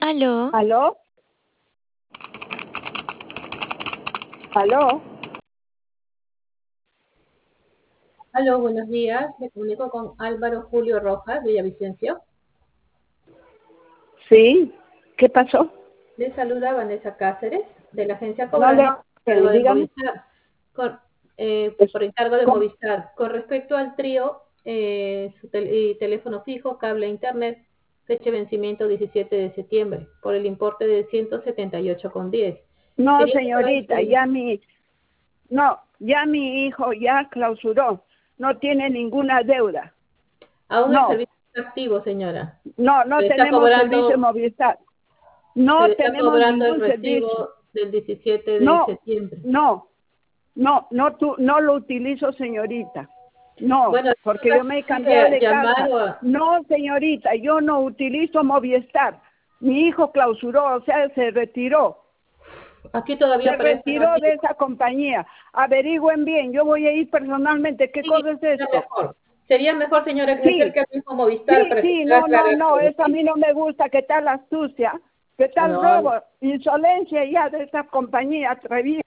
Aló, ¿Aló? ¿Aló? Aló, buenos días. Me comunico con Álvaro Julio Rojas, Villavicencio. Sí, ¿qué pasó? Le saluda Vanessa Cáceres, de la agencia No le... Cobrama, por encargo de dígame. Movistar. Pues, Por encargo de ¿cómo? Movistar. Con respecto al trío, y teléfono fijo, cable e internet, fecha de vencimiento 17 de septiembre, por el importe de 178,10. No, Quería saber señorita, si ya mi hijo ya clausuró, no tiene ninguna deuda. aún el No, servicio está activo, señora. no Se le está tenemos servicio cobrando, Movistar. se No le está tenemos cobrando el ningún servicio. recibo del 17 de No, septiembre. no lo utilizo, señorita. No, Bueno, en todo porque yo caso, me he cambiado de casa. llamar No, señorita, yo no utilizo Movistar. Mi hijo clausuró, o sea, se retiró. aquí todavía Se aparece retiró de activo. esa compañía. Averigüen bien, yo voy a ir personalmente. ¿Qué Sí, cosa es sería esto? mejor. Sería mejor, señora, que se Sí, acerque al mismo Movistar para que pueda aclarar no, todo, eso a ¿sí? mí no me gusta. ¿Qué tal astucia? ¿Qué tal No, robo? Insolencia ya de esa compañía atrevida.